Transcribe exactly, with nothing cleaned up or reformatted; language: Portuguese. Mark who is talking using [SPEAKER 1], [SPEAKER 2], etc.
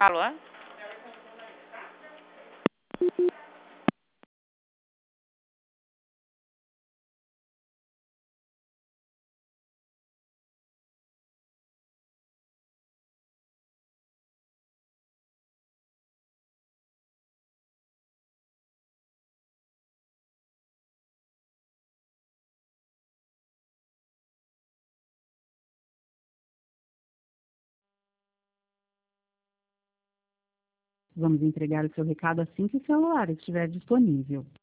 [SPEAKER 1] Alô?
[SPEAKER 2] Vamos entregar o seu recado assim que o celular estiver disponível.